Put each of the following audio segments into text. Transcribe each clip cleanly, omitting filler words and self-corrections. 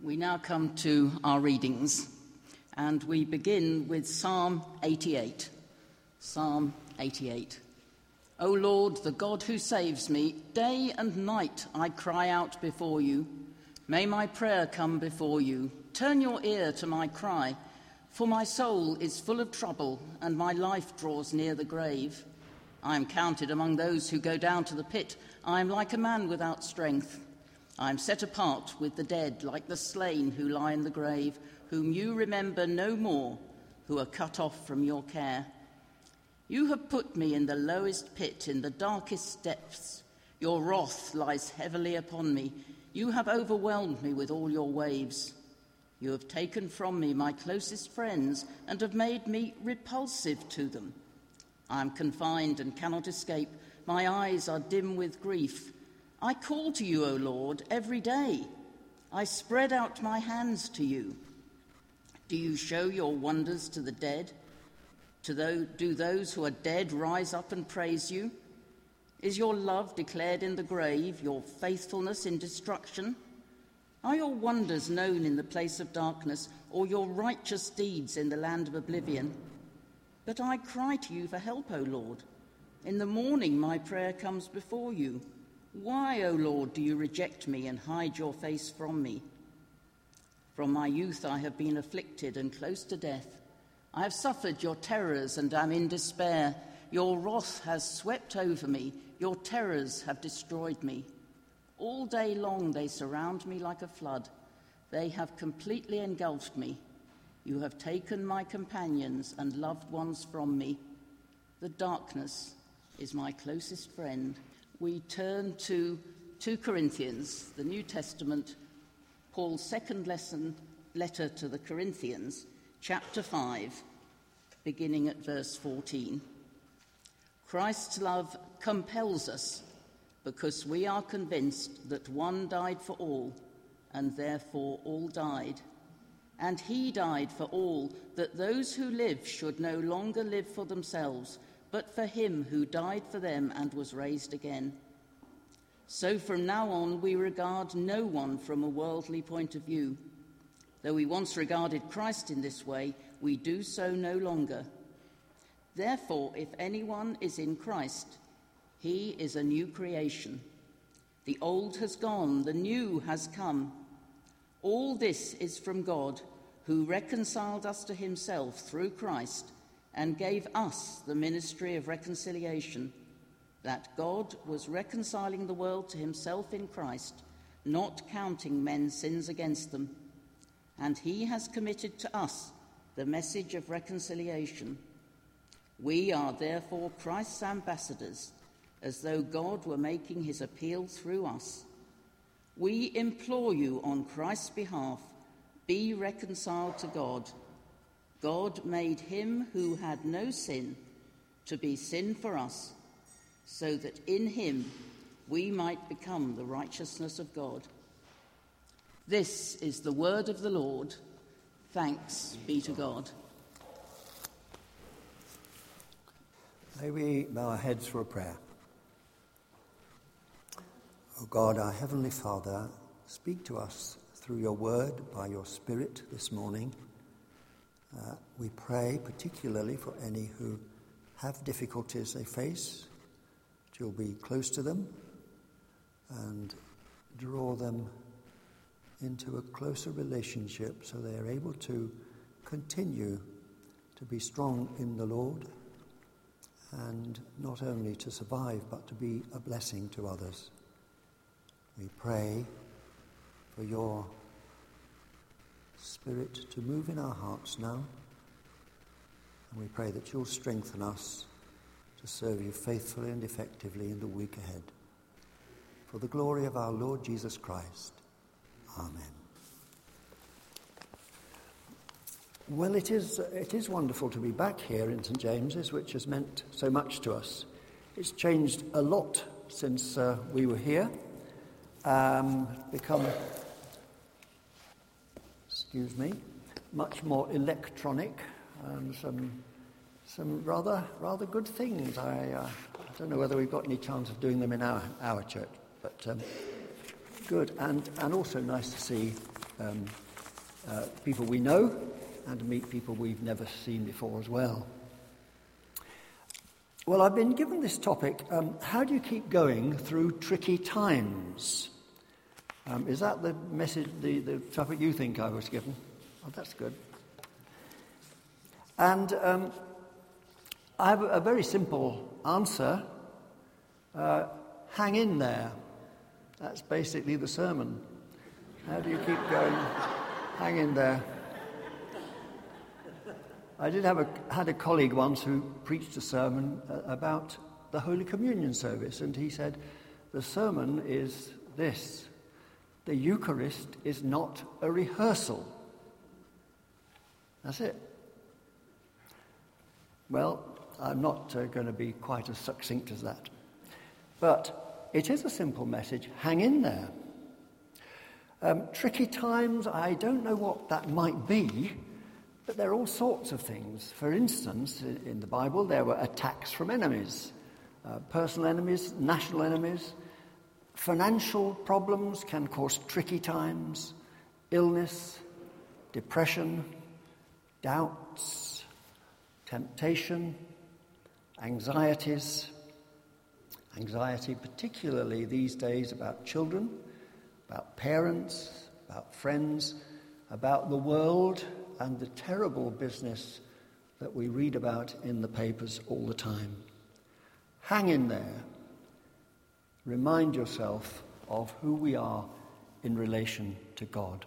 We now come to our readings, and we begin with Psalm 88. Psalm 88. O Lord, the God who saves me, day and night I cry out before you. May my prayer come before you. Turn your ear to my cry, for my soul is full of trouble, and my life draws near the grave. I am counted among those who go down to the pit. I am like a man without strength. I am set apart with the dead, like the slain who lie in the grave, whom you remember no more, who are cut off from your care. You have put me in the lowest pit, in the darkest depths. Your wrath lies heavily upon me. You have overwhelmed me with all your waves. You have taken from me my closest friends and have made me repulsive to them. I am confined and cannot escape. My eyes are dim with grief. I call to you, O Lord, every day. I spread out my hands to you. Do you show your wonders to the dead? Do those who are dead rise up and praise you? Is your love declared in the grave, your faithfulness in destruction? Are your wonders known in the place of darkness, or your righteous deeds in the land of oblivion? But I cry to you for help, O Lord. In the morning my prayer comes before you. Why, O Lord, do you reject me and hide your face from me? From my youth I have been afflicted and close to death. I have suffered your terrors and am in despair. Your wrath has swept over me. Your terrors have destroyed me. All day long they surround me like a flood. They have completely engulfed me. You have taken my companions and loved ones from me. The darkness is my closest friend. We turn to 2 Corinthians, the New Testament, Paul's second letter to the Corinthians, chapter 5, beginning at verse 14. Christ's love compels us, because we are convinced that one died for all, and therefore all died. And he died for all, that those who live should no longer live for themselves, but for him who died for them and was raised again. So from now on we regard no one from a worldly point of view. Though we once regarded Christ in this way, we do so no longer. Therefore, if anyone is in Christ, he is a new creation. The old has gone, the new has come. All this is from God, who reconciled us to himself through Christ and gave us the ministry of reconciliation, that God was reconciling the world to himself in Christ, not counting men's sins against them. And he has committed to us the message of reconciliation. We are therefore Christ's ambassadors, as though God were making his appeal through us. We implore you on Christ's behalf, be reconciled to God. God made him who had no sin to be sin for us, so that in him we might become the righteousness of God. This is the word of the Lord. Thanks be to God. May we bow our heads for a prayer. O God, our Heavenly Father, speak to us through your word by your Spirit this morning. We pray particularly for any who have difficulties they face, that you'll be close to them and draw them into a closer relationship so they are able to continue to be strong in the Lord and not only to survive but to be a blessing to others. We pray for your Spirit to move in our hearts now, and we pray that you'll strengthen us to serve you faithfully and effectively in the week ahead. For the glory of our Lord Jesus Christ. Amen. Well, it is wonderful to be back here in St. James's, which has meant so much to us. It's changed a lot since we were here. Become, much more electronic, and some rather good things. I don't know whether we've got any chance of doing them in our church, but good, and also nice to see people we know and to meet people we've never seen before as well. Well, I've been given this topic, how do you keep going through tricky times? Is that the message, the topic you think I was given? Oh, that's good. And I have a very simple answer. Hang in there. That's basically the sermon. How do you keep going? Hang in there. I had a colleague once who preached a sermon about the Holy Communion service, and he said, the sermon is this: the Eucharist is not a rehearsal. That's it. Well, I'm not going to be quite as succinct as that. But it is a simple message. Hang in there. Tricky times, I don't know what that might be, but there are all sorts of things. For instance, in the Bible, there were attacks from enemies, personal enemies, national enemies. Financial problems can cause tricky times, illness, depression, doubts, temptation, anxieties. Anxiety particularly these days about children, about parents, about friends, about the world and the terrible business that we read about in the papers all the time. Hang in there. Remind yourself of who we are in relation to God.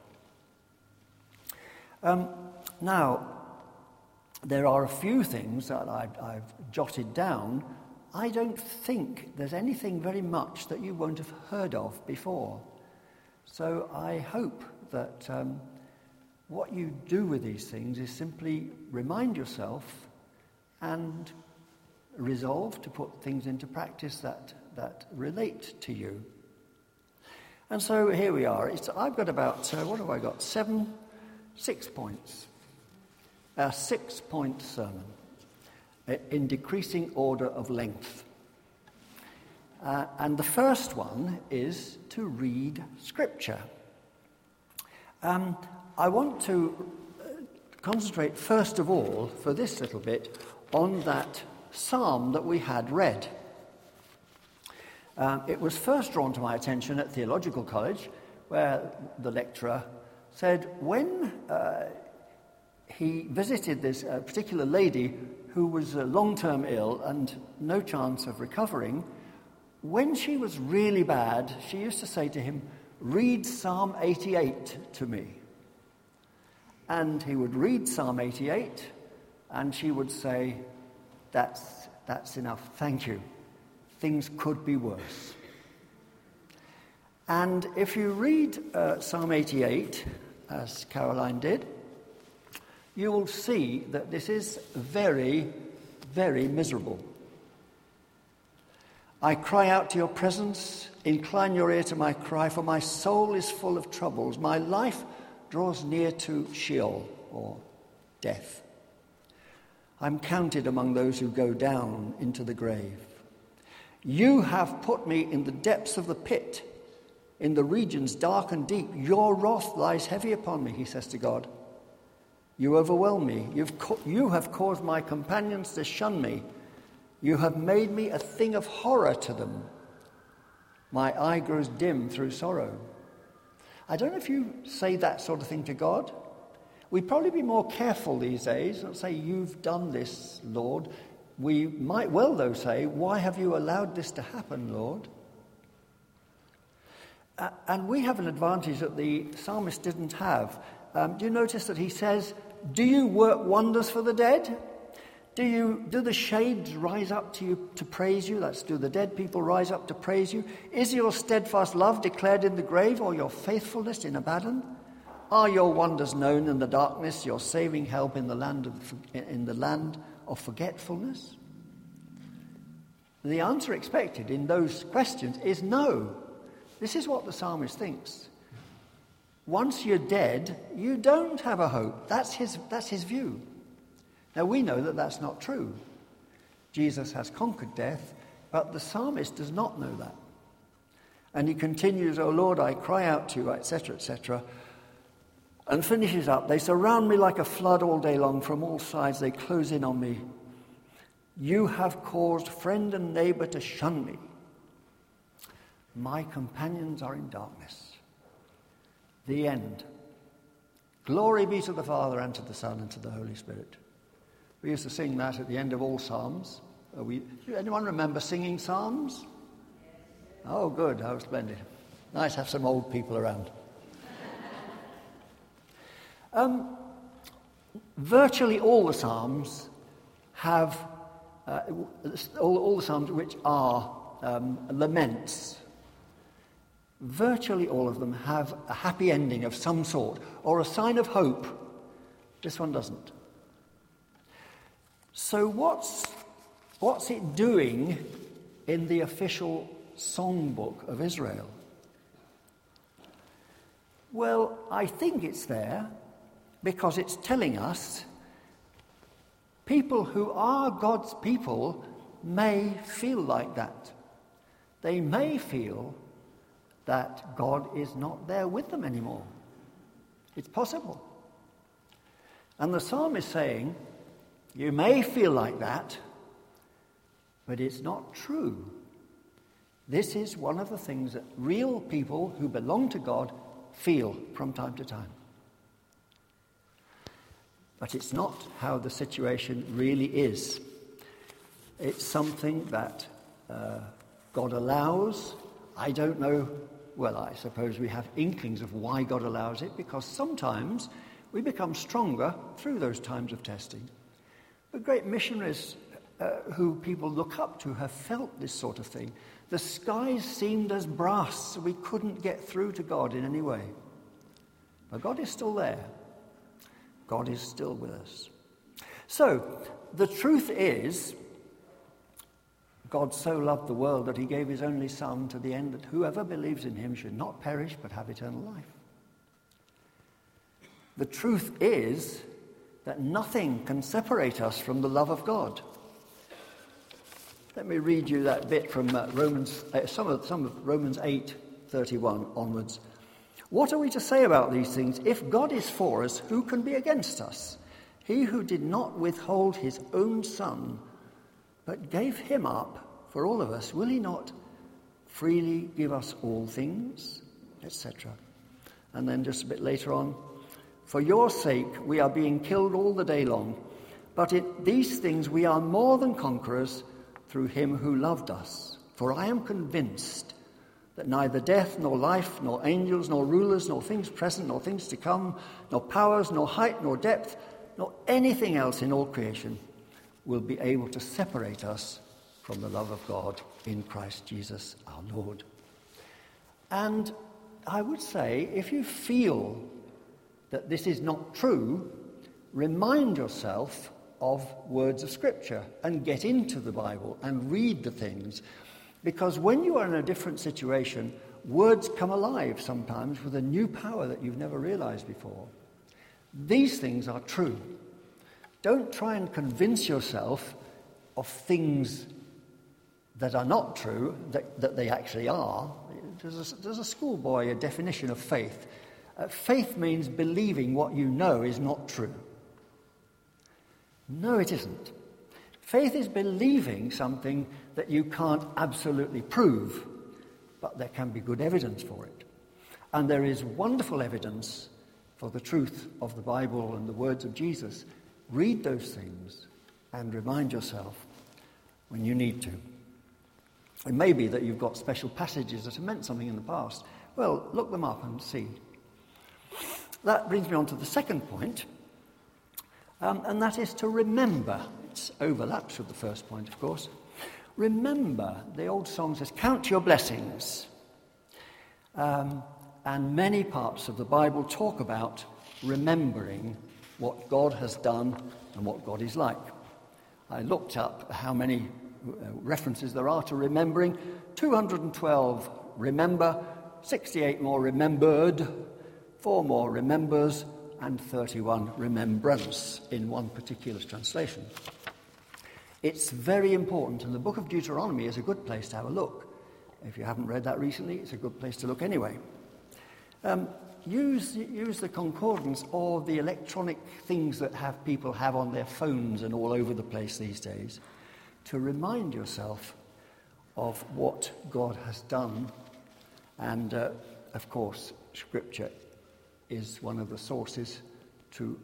Now, there are a few things that I've jotted down. I don't think there's anything very much that you won't have heard of before. So I hope that what you do with these things is simply remind yourself and resolve to put things into practice that relate to you. And so here we are. I've got about, what have I got? 6 points. A 6-point sermon in decreasing order of length. And the first one is to read Scripture. I want to concentrate first of all, for this little bit, on that psalm that we had read. It was first drawn to my attention at Theological College, where the lecturer said when he visited this particular lady who was long-term ill and no chance of recovering, when she was really bad, she used to say to him, "Read Psalm 88 to me." And he would read Psalm 88, and she would say, that's enough, thank you. Things could be worse. And if you read Psalm 88, as Caroline did, you will see that this is very, very miserable. I cry out to your presence, incline your ear to my cry, for my soul is full of troubles. My life draws near to Sheol, or death. I'm counted among those who go down into the grave. You have put me in the depths of the pit, in the regions dark and deep. Your wrath lies heavy upon me, he says to God. You overwhelm me. You have caused my companions to shun me. You have made me a thing of horror to them. My eye grows dim through sorrow. I don't know if you say that sort of thing to God. We'd probably be more careful these days, not say, you've done this, Lord. We might well, though, say, why have you allowed this to happen, Lord? And we have an advantage that the psalmist didn't have. Do you notice that he says, do you work wonders for the dead? Do the shades rise up to you to praise you? That's, do the dead people rise up to praise you? Is your steadfast love declared in the grave, or your faithfulness in Abaddon? Are your wonders known in the darkness, your saving help in the land of forgetfulness? The answer expected in those questions is no. This is what the psalmist thinks. Once you're dead, you don't have a hope. That's his view. Now, we know that that's not true. Jesus has conquered death, but the psalmist does not know that. And he continues, O Lord, I cry out to you, etc., etc. And finishes up, they surround me like a flood all day long. From all sides they close in on me. You have caused friend and neighbor to shun me. My companions are in darkness. The end. Glory be to the Father, and to the Son, and to the Holy Spirit. We used to sing that at the end of all Psalms. Anyone remember singing Psalms? Oh, good. How splendid. Nice to have some old people around. Virtually all the Psalms have, all the Psalms which are laments, virtually all of them have a happy ending of some sort, or a sign of hope. This one doesn't. So what's it doing in the official songbook of Israel? Well, I think it's there because it's telling us people who are God's people may feel like that. They may feel that God is not there with them anymore. It's possible. And the psalm is saying, you may feel like that, but it's not true. This is one of the things that real people who belong to God feel from time to time. But it's not how the situation really is. It's something that God allows. I don't know. Well, I suppose we have inklings of why God allows it, because sometimes we become stronger through those times of testing. The great missionaries who people look up to have felt this sort of thing. The skies seemed as brass, so we couldn't get through to God in any way. But God is still there. God is still with us. So, the truth is, God so loved the world that he gave his only Son, to the end that whoever believes in him should not perish but have eternal life. The truth is that nothing can separate us from the love of God. Let me read you that bit from some of Romans 8:31 onwards. What are we to say about these things? If God is for us, who can be against us? He who did not withhold his own Son, but gave him up for all of us, will he not freely give us all things? Etc. And then just a bit later on, for your sake we are being killed all the day long, but in these things we are more than conquerors through him who loved us. For I am convinced that neither death, nor life, nor angels, nor rulers, nor things present, nor things to come, nor powers, nor height, nor depth, nor anything else in all creation will be able to separate us from the love of God in Christ Jesus our Lord. And I would say, if you feel that this is not true, remind yourself of words of Scripture and get into the Bible and read the things. Because when you are in a different situation, words come alive sometimes with a new power that you've never realized before. These things are true. Don't try and convince yourself of things that are not true, that they actually are. There's a schoolboy a definition of faith. Faith means believing what you know is not true. No, it isn't. Faith is believing something that you can't absolutely prove, but there can be good evidence for it. And there is wonderful evidence for the truth of the Bible and the words of Jesus. Read those things and remind yourself when you need to. It may be that you've got special passages that have meant something in the past. Well, look them up and see. That brings me on to the second point, and that is to remember. It overlaps with the first point, of course. Remember, the old song says, count your blessings. And many parts of the Bible talk about remembering what God has done and what God is like. I looked up how many references there are to remembering. 212 remember, 68 more remembered, 4 more remembers, and 31 remembrance in one particular translation. It's very important, and the book of Deuteronomy is a good place to have a look. If you haven't read that recently, it's a good place to look anyway. use the concordance or the electronic things that people have on their phones and all over the place these days to remind yourself of what God has done. And, of course, Scripture is one of the sources to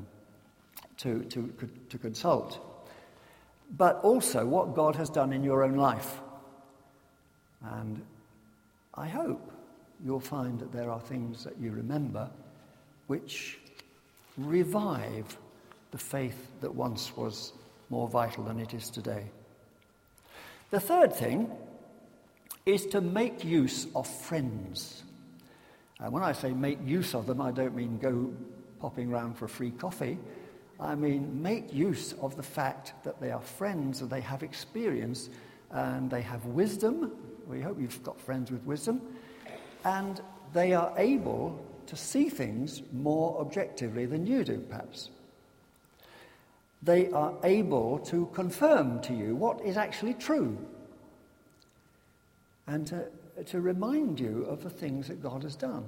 consult. But also what God has done in your own life. And I hope you'll find that there are things that you remember which revive the faith that once was more vital than it is today. The third thing is to make use of friends. And when I say make use of them, I don't mean go popping round for a free coffee. I mean make use of the fact that they are friends and they have experience and they have wisdom. We hope you've got friends with wisdom. And they are able to see things more objectively than you do, perhaps. They are able to confirm to you what is actually true and to remind you of the things that God has done.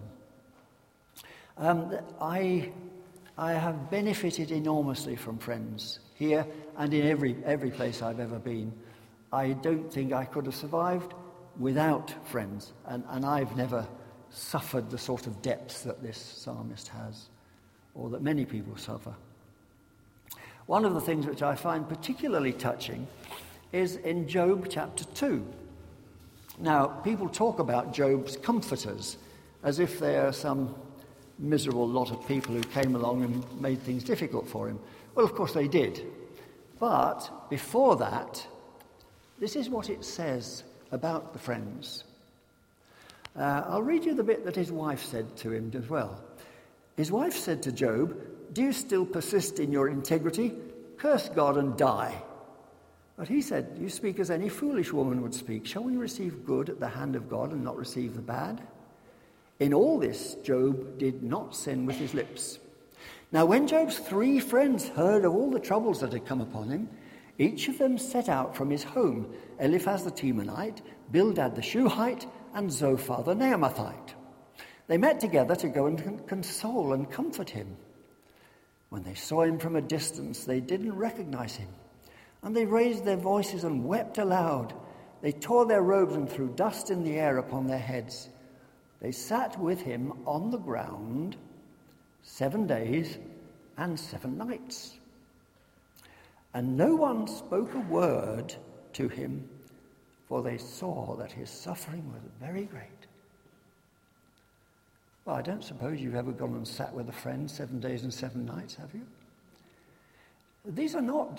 I have benefited enormously from friends here and in every place I've ever been. I don't think I could have survived without friends, and I've never suffered the sort of depths that this psalmist has, or that many people suffer. One of the things which I find particularly touching is in Job chapter 2. Now, people talk about Job's comforters as if they are some miserable lot of people who came along and made things difficult for him. Well, of course they did. But before that, this is what it says about the friends. I'll read you the bit that his wife said to him as well. His wife said to Job, "Do you still persist in your integrity? Curse God and die." But he said, "You speak as any foolish woman would speak. Shall we receive good at the hand of God and not receive the bad?" In all this, Job did not sin with his lips. Now when Job's 3 friends heard of all the troubles that had come upon him, each of them set out from his home, Eliphaz the Temanite, Bildad the Shuhite, and Zophar the Naamathite. They met together to go and console and comfort him. When they saw him from a distance, they didn't recognize him, and they raised their voices and wept aloud. They tore their robes and threw dust in the air upon their heads. They sat with him on the ground 7 days and 7 nights. And no one spoke a word to him, for they saw that his suffering was very great. Well, I don't suppose you've ever gone and sat with a friend 7 days and 7 nights, have you? These are not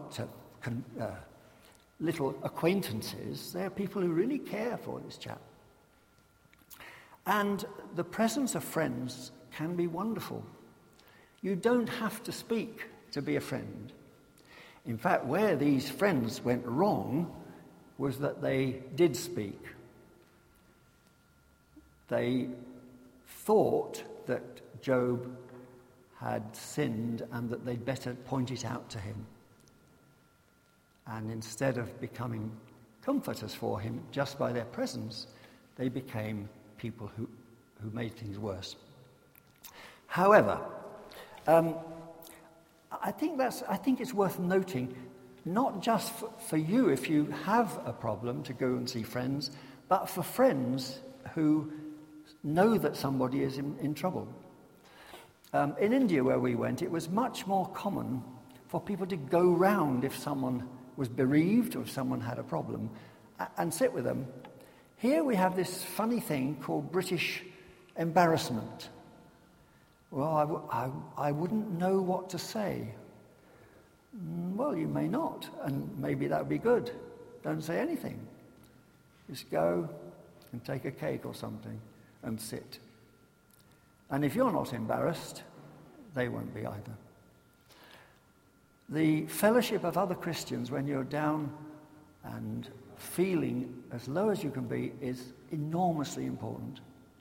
little acquaintances. They're people who really care for this chap. And the presence of friends can be wonderful. You don't have to speak to be a friend. In fact, where these friends went wrong was that they did speak. They thought that Job had sinned and that they'd better point it out to him. And instead of becoming comforters for him just by their presence, they became people who made things worse. However, I think it's worth noting, not just for you if you have a problem to go and see friends, but for friends who know that somebody is in trouble. In India, where we went, it was much more common for people to go round if someone was bereaved or if someone had a problem and sit with them. Here we have this funny thing called British embarrassment. Well, I wouldn't know what to say. Well, you may not, and maybe that would be good. Don't say anything. Just go and take a cake or something and sit. And if you're not embarrassed, they won't be either. The fellowship of other Christians when you're down and feeling as low as you can be is enormously important.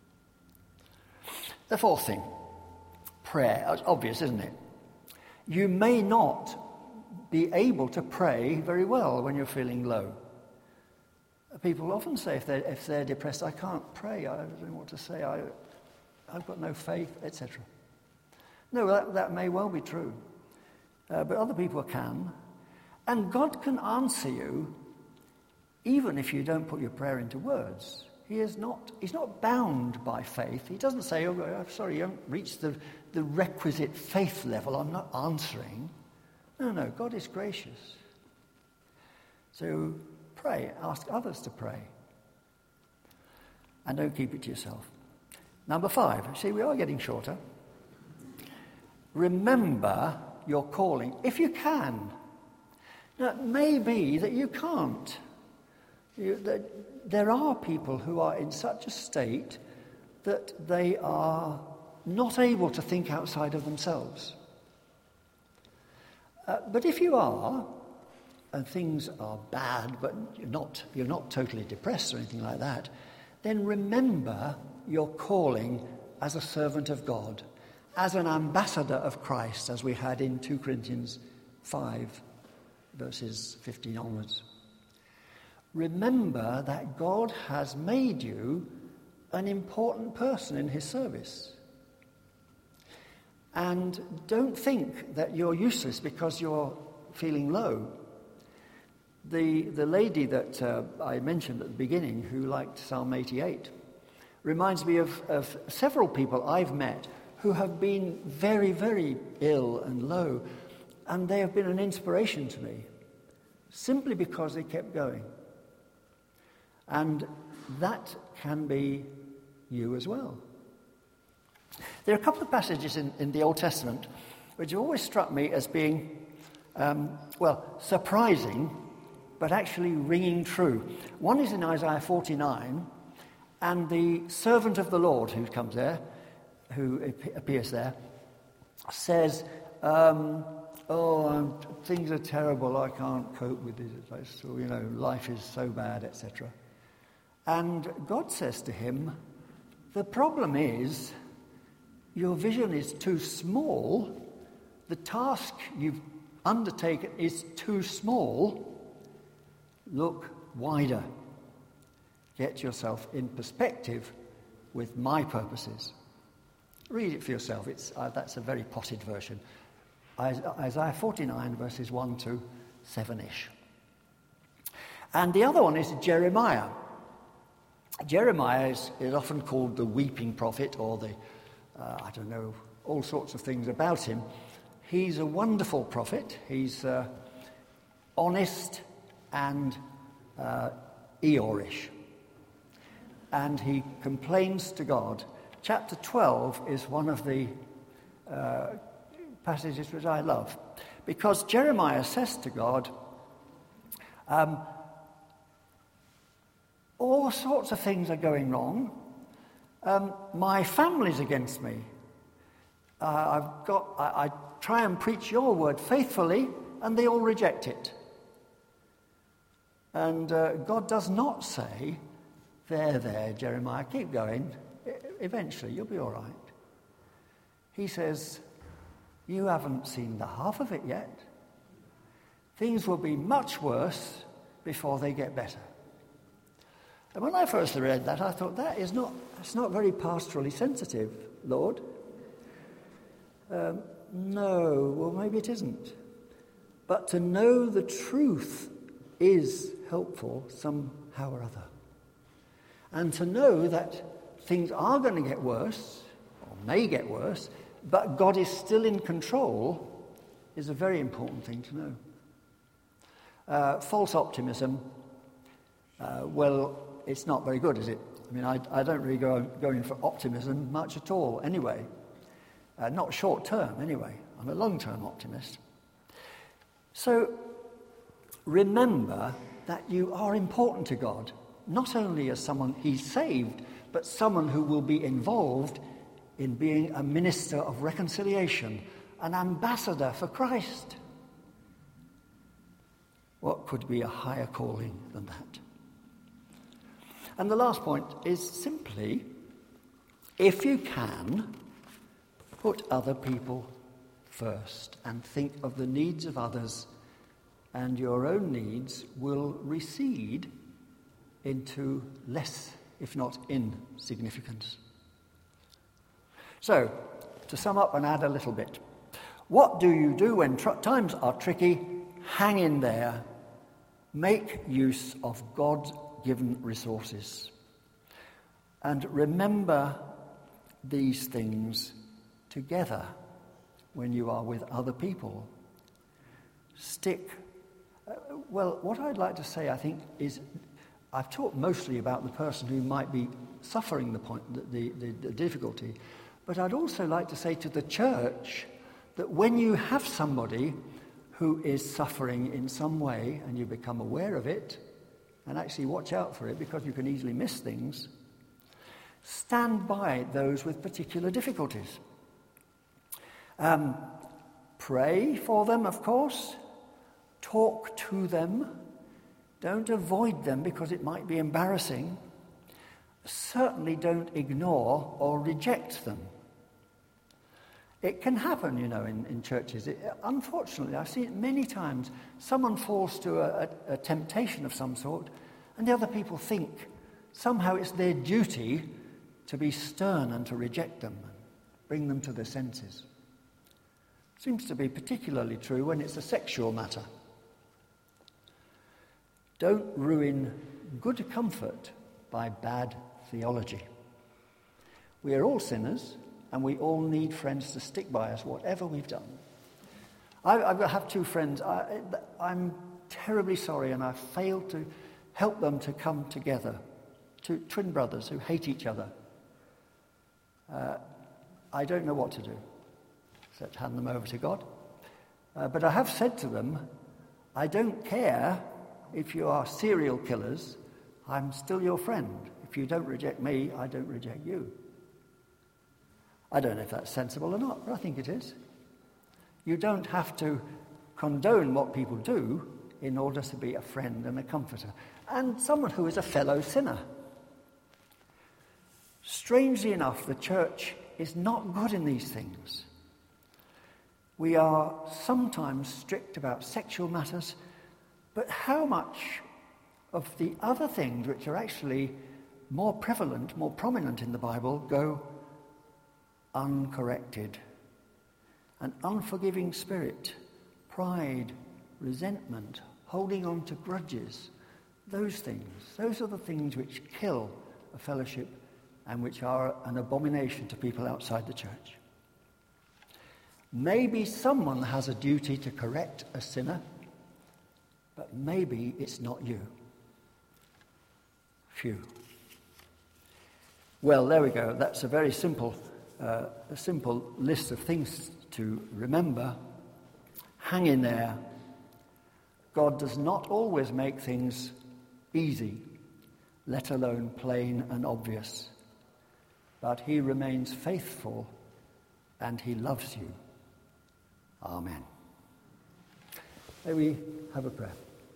The fourth thing, prayer. It's obvious, isn't it? You may not be able to pray very well when you're feeling low. People often say if they're depressed, "I can't pray, I don't know what to say, I've got no faith, etc. No, that may well be true. But other people can. And God can answer you even if you don't put your prayer into words. He's not bound by faith. He doesn't say, oh, I'm sorry, you haven't reached the requisite faith level. I'm not answering. No, God is gracious. So pray, ask others to pray. And don't keep it to yourself. Number 5, see, we are getting shorter. Remember your calling, if you can. Now, it may be that you can't. There are people who are in such a state that they are not able to think outside of themselves. But if you are, and things are bad, but you're not totally depressed or anything like that, then remember your calling as a servant of God, as an ambassador of Christ, as we had in 2 Corinthians 5, verses 15 onwards. Remember that God has made you an important person in his service. And don't think that you're useless because you're feeling low. The lady that I mentioned at the beginning who liked Psalm 88 reminds me of several people I've met who have been very, very ill and low, and they have been an inspiration to me simply because they kept going. And that can be you as well. There are a couple of passages in the Old Testament which have always struck me as being, surprising, but actually ringing true. One is in Isaiah 49, and the servant of the Lord who comes there, who appears there, says, things are terrible, I can't cope with this, life is so bad, etc. And God says to him, the problem is, your vision is too small, the task you've undertaken is too small, look wider. Get yourself in perspective with my purposes. Read it for yourself. That's a very potted version. Isaiah 49, verses 1 to 7-ish. And the other one is Jeremiah. Jeremiah is often called the weeping prophet, or all sorts of things about him. He's a wonderful prophet. He's honest and Eeyorish. And he complains to God. Chapter 12 is one of the passages which I love, because Jeremiah says to God, all sorts of things are going wrong. My family's against me. I try and preach your word faithfully, and they all reject it. And God does not say, there, Jeremiah, keep going. Eventually, you'll be all right. He says, you haven't seen the half of it yet. Things will be much worse before they get better. And when I first read that, I thought, that's not very pastorally sensitive, Lord. No, well, maybe it isn't. But to know the truth is helpful somehow or other. And to know that things are going to get worse, or may get worse, but God is still in control, is a very important thing to know. False optimism, it's not very good, is it? I mean, I don't really go in for optimism much at all anyway. Not short term anyway. I'm a long-term optimist. So remember that you are important to God, not only as someone he's saved, but someone who will be involved in being a minister of reconciliation, an ambassador for Christ. What could be a higher calling than that? And the last point is simply, if you can, put other people first and think of the needs of others, and your own needs will recede into less, if not insignificance. So, to sum up and add a little bit, what do you do when times are tricky? Hang in there. Make use of God-given resources. And remember these things together when you are with other people. What I'd like to say, I think, is I've talked mostly about the person who might be suffering the difficulty, but I'd also like to say to the church that when you have somebody who is suffering in some way and you become aware of it, and actually watch out for it because you can easily miss things, stand by those with particular difficulties. Pray for them, of course. Talk to them. Don't avoid them because it might be embarrassing. Certainly don't ignore or reject them. It can happen, in churches. Unfortunately, I've seen it many times. Someone falls to a temptation of some sort, and the other people think somehow it's their duty to be stern and to reject them, and bring them to their senses. Seems to be particularly true when it's a sexual matter. Don't ruin good comfort by bad theology. We are all sinners, and we all need friends to stick by us, whatever we've done. I have two friends. I'm terribly sorry, and I failed to help them to come together. Two twin brothers who hate each other. I don't know what to do, except hand them over to God. But I have said to them, I don't care if you are serial killers, I'm still your friend. If you don't reject me, I don't reject you. I don't know if that's sensible or not, but I think it is. You don't have to condone what people do in order to be a friend and a comforter, and someone who is a fellow sinner. Strangely enough, the church is not good in these things. We are sometimes strict about sexual matters, but how much of the other things which are actually more prevalent, more prominent in the Bible, go uncorrected? An unforgiving spirit, pride, resentment, holding on to grudges, those are the things which kill a fellowship and which are an abomination to people outside the church. Maybe someone has a duty to correct a sinner, but maybe it's not you. Phew. Well, there we go. That's a very simple list of things to remember. Hang in there. God does not always make things easy, let alone plain and obvious. But he remains faithful and he loves you. Amen. May we have a prayer.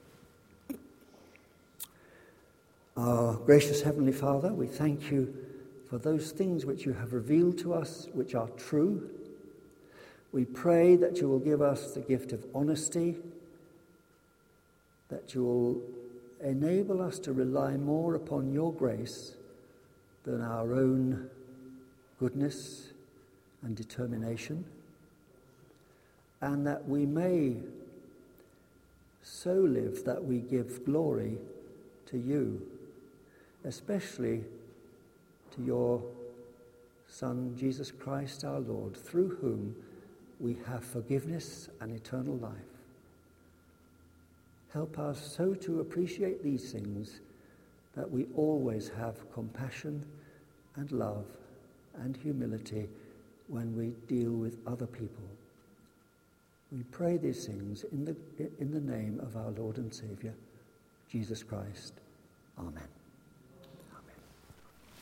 Our gracious Heavenly Father, we thank you for those things which you have revealed to us, which are true. We pray that you will give us the gift of honesty, that you will enable us to rely more upon your grace than our own goodness and determination, and that we may so live that we give glory to you, especially to your Son, Jesus Christ our Lord, through whom we have forgiveness and eternal life. Help us so to appreciate these things that we always have compassion and love and humility when we deal with other people. We pray these things in the name of our Lord and Saviour, Jesus Christ. Amen.